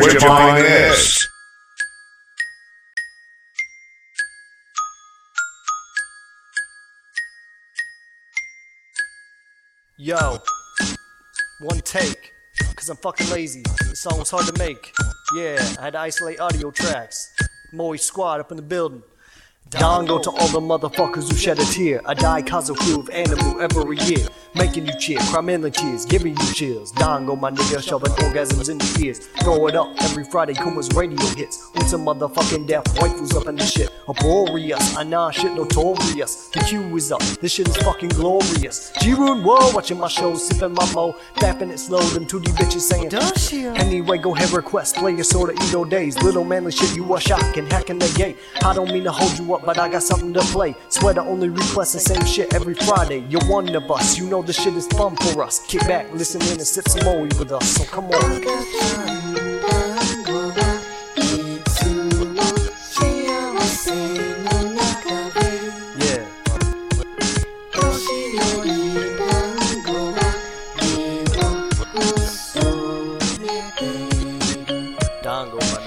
Where'd you find this? Yo, one take, cause I'm fucking lazy. This song was hard to make. Yeah, I had to isolate audio tracks. Moe Squad up in the building. Dongo to all the motherfuckers who shed a tear. I die cause of crew of animal every year. Making you cheer, cry mainly tears, giving you chills. Dongo, my nigga, shoving orgasms in your ears. Throw it up every Friday, Kuma's radio hits. With some motherfucking deaf waifus up in the shit. Uproarious, I nah shit notorious. The Q is up, this shit is fucking glorious. G-Rune, whoa, watching my shows, sipping my mo, fapping it slow, them 2D bitches saying, does she? Anyway, go ahead, request, play your sorta Edo days. Little manly shit, you are shocking, hacking the gate. I don't mean to hold you up, but I got something to play. Swear to only request the same shit every Friday. You're one of us, you know the shit is fun for us. Kick back, listen in and sip some Moe with us, so come on. Yeah. Dongo, my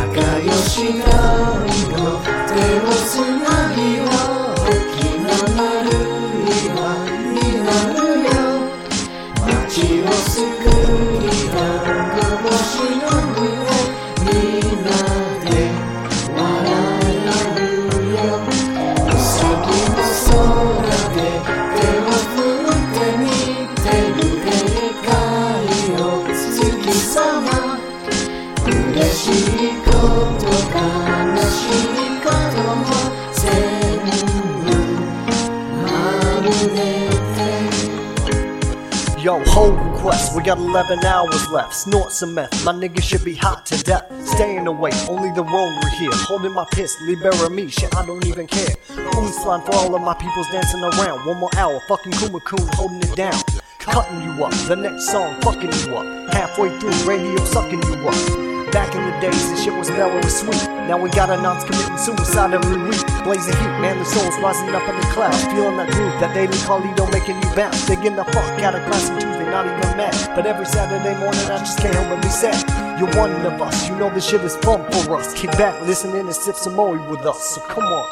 Yo, whole request, we got 11 hours left. Snort some meth, my nigga should be hot to death. Staying away, only the road we're here. Holding my piss, libera me, shit, I don't even care. Only slime for all of my peoples dancing around. One more hour, fucking Kuma-kun holding it down. Cutting you up, the next song fucking you up. Halfway through, radio sucking you up. Back in the days, this shit was mellow and sweet. Now we got announced committing suicide every week. Blazing heat, manly souls rising up in the clouds. Feeling that groove, that daily Carlito making you bounce. Digging the fuck out of class on Tuesday, not even mad. But every Saturday morning I just can't help but be sad. You're one of us, you know this shit is fun for us. Kick back, listen in and sip some Moe with us, so come on.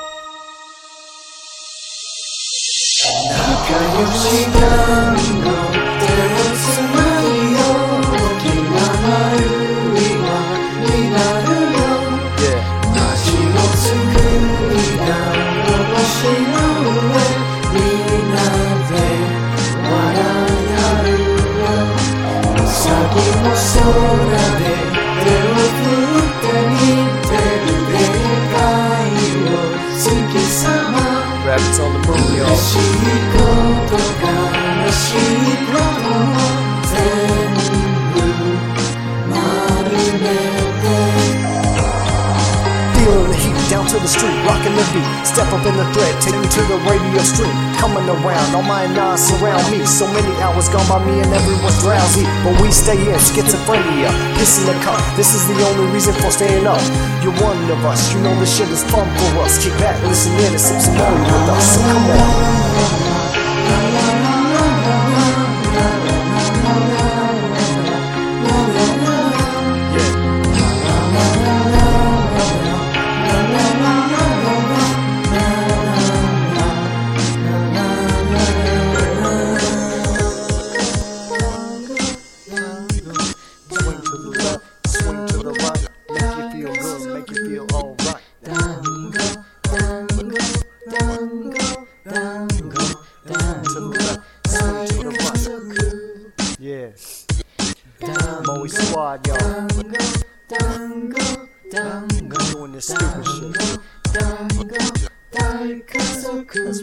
Rabbits on the moon, y'all. Feeling the heat, down to the street, rocking the beat. Step up in the thread, take me to the radio stream. Coming around, all my nines surround me. So many hours gone by me and everyone's drowsy. But we stay in, schizophrenia, pissing the cup. This is the only reason for staying up. You're one of us, you know this shit is fun for us. Kick back, listen in and sip some Moe with us, so come on. Yeah, Moe Squad, y'all. Doing this stupid shit. That's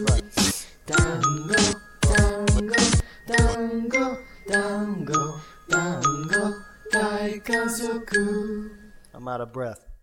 right. I'm out of breath.